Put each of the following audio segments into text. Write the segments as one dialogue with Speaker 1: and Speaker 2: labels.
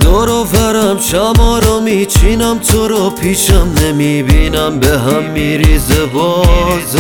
Speaker 1: دور و برم شما رو میچینم، تو رو پیشم نمیبینم، به هم میریزه باز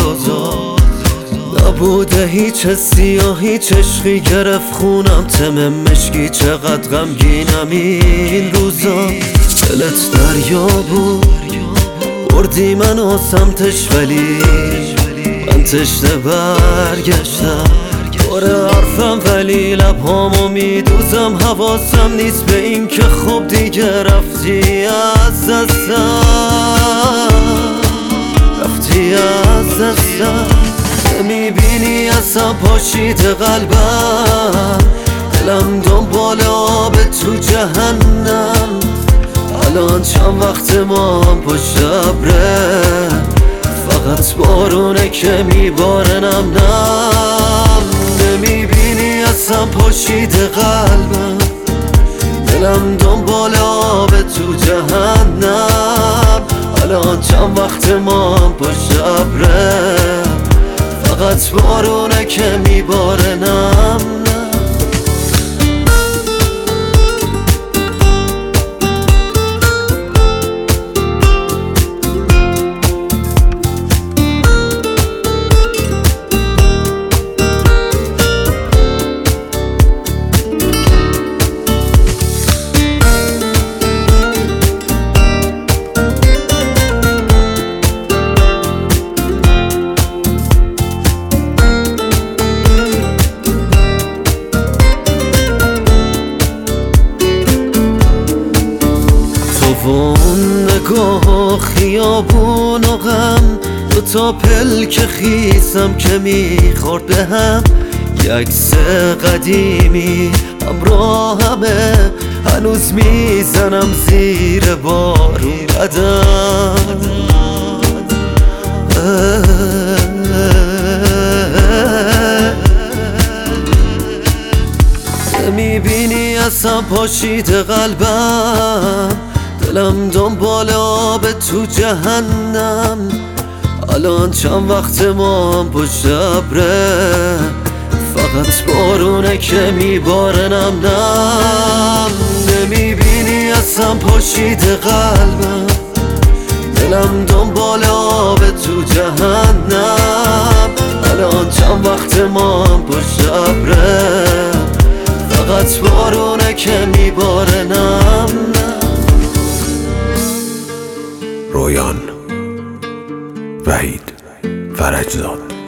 Speaker 1: نبوده هیچ حسی و هیچ عشقی، گرفت خونم تم مشکی، چقدر غمگینم این روزا. دلت دریا بود بردی منو سمتش، ولی من تشنه برگشتم. دور حرفم ولی لبهامو میدوزم، حواسم نیست به این که خب دیگه رفتی از دستم، رفتی از دستم. نمیبینی اصلا پاشیده قلبم، دلم دنبال آب تو جهنم. الان چند وقت ما هم پشت ابره، فقط بارونه که میباره نم نم. نمیبینی اصلا پاشیده قلبم، دلم دنبال آب تو جهنم. الان چند وقت ما هم پشت ابره، فقط بارونه که میباره نم نم. اون نگاه خیابون و غم، دوتا پلک خیسم که میخورد به هم. یک عکس قدیمی همراهمه، هنوز میزنم زیر بارون قدم. نمیبینی اصلا پاشیده قلبم، دلم دنبال آب تو جهنم. الان چند وقت ما هم پشت ابره، فقط بارونه که میباره نم نم. نمیبینی اصلا پاشیده قلبم، دلم دنبال آب تو جهنم. الان چند وقت ما هم پشت ابره، فقط بارونه که میباره نم نم.
Speaker 2: رویان، وحید فرجزاد.